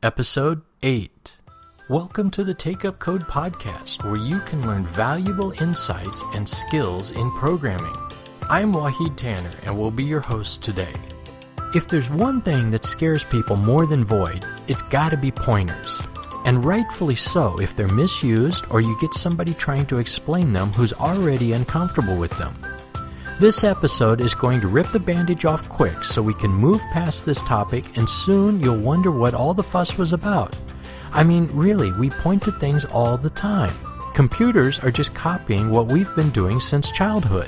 Episode 8. Welcome to the Take Up Code podcast, where you can learn valuable insights and skills in programming. I'm Wahid Tanner, and will be your host today. If there's one thing that scares people more than void, it's gotta be pointers. And rightfully so if they're misused or you get somebody trying to explain them who's already uncomfortable with them. This episode is going to rip the bandage off quick so we can move past this topic, and soon you'll wonder what all the fuss was about. I mean, really, we point to things all the time. Computers are just copying what we've been doing since childhood.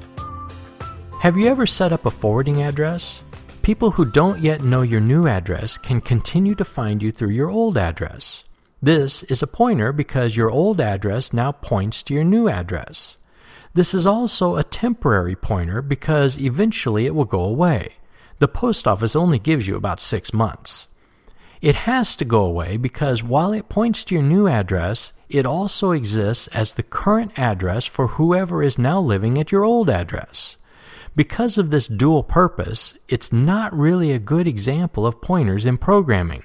Have you ever set up a forwarding address? People who don't yet know your new address can continue to find you through your old address. This is a pointer because your old address now points to your new address. This is also a temporary pointer because eventually it will go away. The post office only gives you about 6 months. It has to go away because while it points to your new address, it also exists as the current address for whoever is now living at your old address. Because of this dual purpose, it's not really a good example of pointers in programming.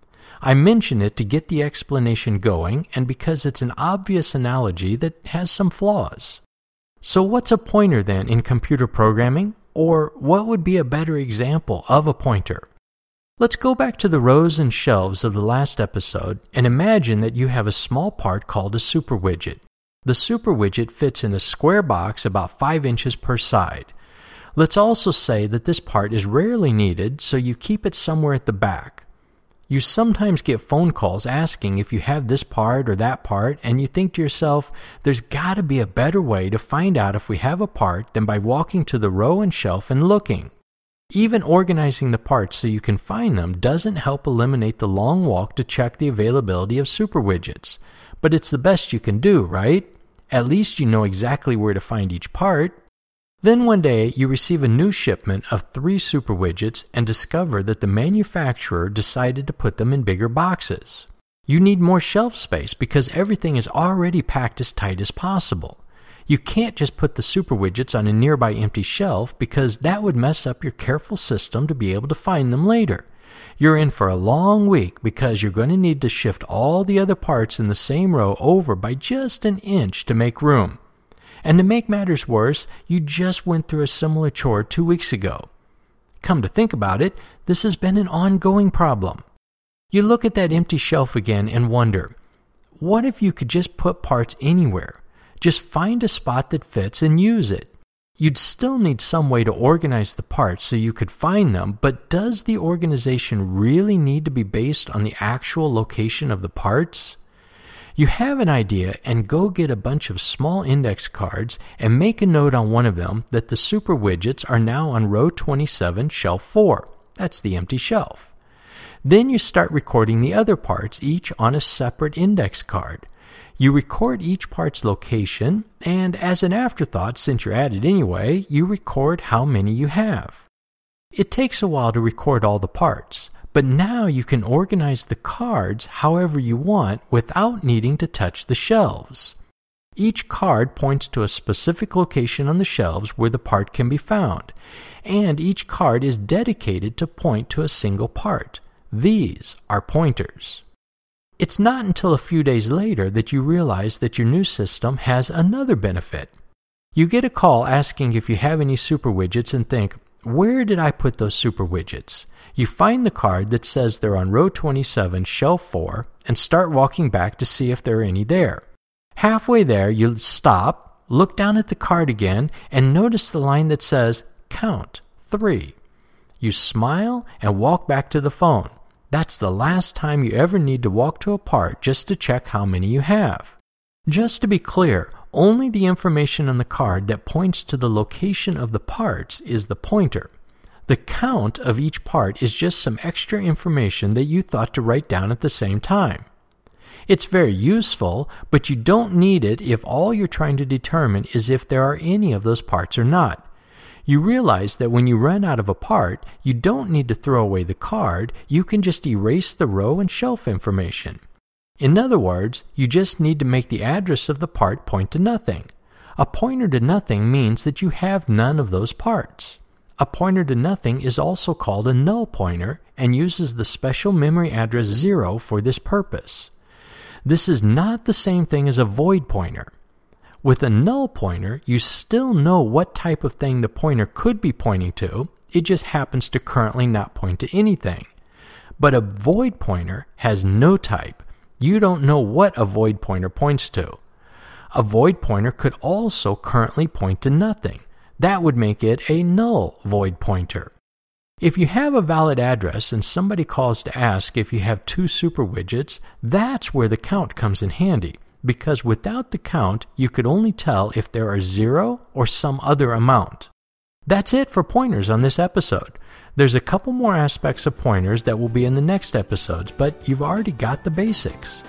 I mention it to get the explanation going and because it's an obvious analogy that has some flaws. So what's a pointer then in computer programming? Or what would be a better example of a pointer? Let's go back to the rows and shelves of the last episode and imagine that you have a small part called a superwidget. The superwidget fits in a square box about 5 inches per side. Let's also say that this part is rarely needed, so you keep it somewhere at the back. You sometimes get phone calls asking if you have this part or that part, and you think to yourself, there's gotta be a better way to find out if we have a part than by walking to the row and shelf and looking. Even organizing the parts so you can find them doesn't help eliminate the long walk to check the availability of superwidgets. But it's the best you can do, right? At least you know exactly where to find each part. Then one day, you receive a new shipment of 3 superwidgets and discover that the manufacturer decided to put them in bigger boxes. You need more shelf space because everything is already packed as tight as possible. You can't just put the superwidgets on a nearby empty shelf because that would mess up your careful system to be able to find them later. You're in for a long week because you're going to need to shift all the other parts in the same row over by just an inch to make room. And to make matters worse, you just went through a similar chore 2 weeks ago. Come to think about it, this has been an ongoing problem. You look at that empty shelf again and wonder, what if you could just put parts anywhere? Just find a spot that fits and use it. You'd still need some way to organize the parts so you could find them, but does the organization really need to be based on the actual location of the parts? You have an idea and go get a bunch of small index cards and make a note on one of them that the superwidgets are now on row 27, shelf 4. That's the empty shelf. Then you start recording the other parts, each on a separate index card. You record each part's location, and as an afterthought, since you're at it anyway, you record how many you have. It takes a while to record all the parts. But now you can organize the cards however you want without needing to touch the shelves. Each card points to a specific location on the shelves where the part can be found, and each card is dedicated to point to a single part. These are pointers. It's not until a few days later that you realize that your new system has another benefit. You get a call asking if you have any superwidgets and think, where did I put those superwidgets? You find the card that says they're on row 27, shelf 4, and start walking back to see if there are any there. Halfway there, you stop, look down at the card again, and notice the line that says, count 3. You smile and walk back to the phone. That's the last time you ever need to walk to a part just to check how many you have. Just to be clear, only the information on the card that points to the location of the parts is the pointer. The count of each part is just some extra information that you thought to write down at the same time. It's very useful, but you don't need it if all you're trying to determine is if there are any of those parts or not. You realize that when you run out of a part, you don't need to throw away the card, you can just erase the row and shelf information. In other words, you just need to make the address of the part point to nothing. A pointer to nothing means that you have none of those parts. A pointer to nothing is also called a null pointer, and uses the special memory address 0 for this purpose. This is not the same thing as a void pointer. With a null pointer, you still know what type of thing the pointer could be pointing to, it just happens to currently not point to anything. But a void pointer has no type. You don't know what a void pointer points to. A void pointer could also currently point to nothing. That would make it a null void pointer. If you have a valid address and somebody calls to ask if you have 2 super widgets, that's where the count comes in handy, because without the count, you could only tell if there are 0 or some other amount. That's it for pointers on this episode. There's a couple more aspects of pointers that will be in the next episodes, but you've already got the basics.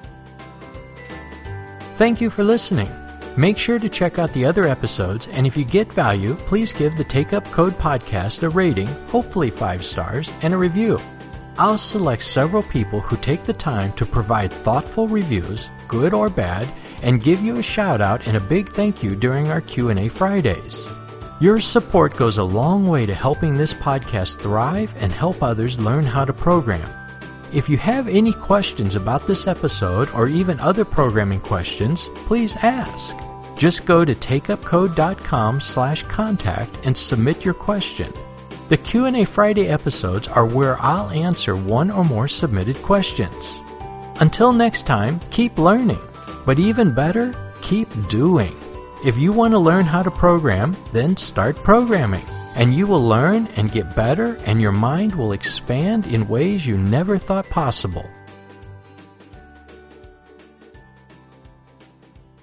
Thank you for listening. Make sure to check out the other episodes, and if you get value, please give the Take Up Code podcast a rating, hopefully 5 stars, and a review. I'll select several people who take the time to provide thoughtful reviews, good or bad, and give you a shout out and a big thank you during our Q&A Fridays. Your support goes a long way to helping this podcast thrive and help others learn how to program. If you have any questions about this episode or even other programming questions, please ask. Just go to takeupcode.com/contact and submit your question. The Q&A Friday episodes are where I'll answer one or more submitted questions. Until next time, keep learning, but even better, keep doing. If you want to learn how to program, then start programming, and you will learn and get better, and your mind will expand in ways you never thought possible.